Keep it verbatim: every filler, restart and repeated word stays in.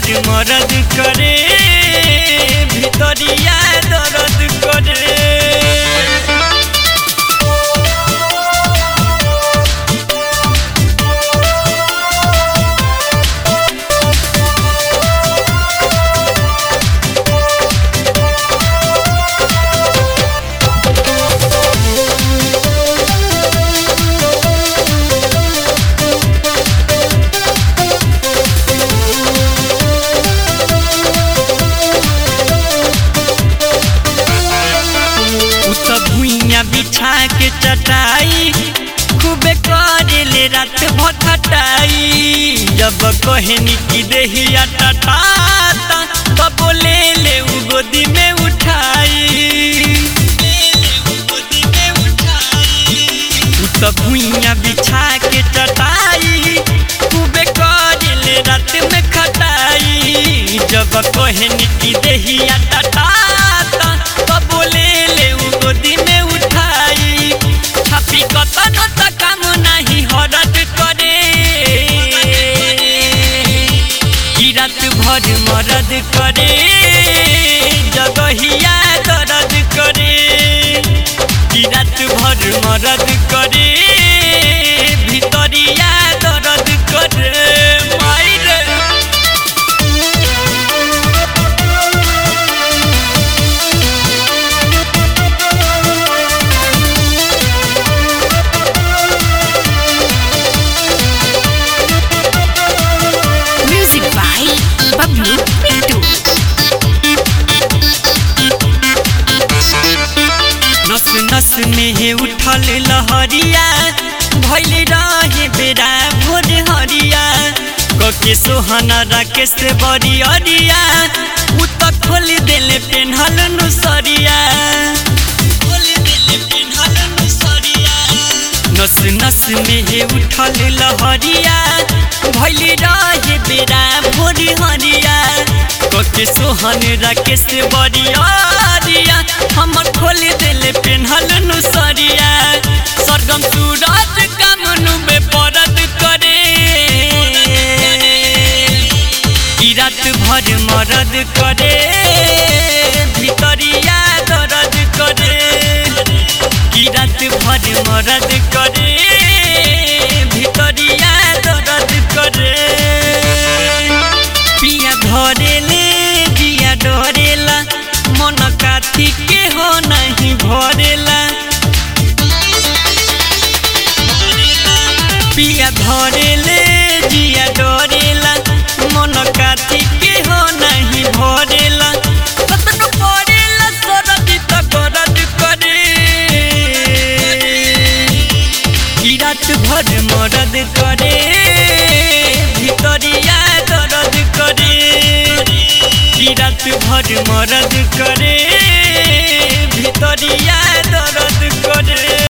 भर मरद करे भितरिया दर्द करे। बिछा के चटाई खूबे करेले रात भर खटाई। जब कहनी की देहिया टटाता तब ले ले उ गोदी में उठाई। तब भुइया बिछा के चटाई खूबे करेले रात में खटाई। जब कहनी की देहिया टटाता तब ले ले उ गोदी में कतन त काम नहीं हरद करे। की रात भर मरद करे जगहिया दर्द करे। की रात भर मरद करे भितरिया दर्द करे। नस नस में उठल लहरिया भइल रहे बेरा भोर हरिया। कके सोहन राकेश बड़ी अरिया उ त खोल देले पेन्हल नुसरिया। नस नस में उठल लहरिया भइल रहे बेरा भोर हरिया। कके सोहन राकेश बड़ी अरिया हमर खोल देले पेन्हल नुसरिया। सरगम सूरज कामनु में परद करे। की रात भर मरद करे भितरिया दर्द करे। की रात भर मरद करे भितरिया दर्द करे। पिया धरेले जिया डरेला मन काथी के हो नहीं भरेला। पिया धरेले जिया डरेला मन काथी के हो नहीं भरेला। कतन पड़ेला सरद त गरद करे। की रात भर मरद करे भितरिया दर्द करे। की रात भर मरद करे भितरिया दर्द करे।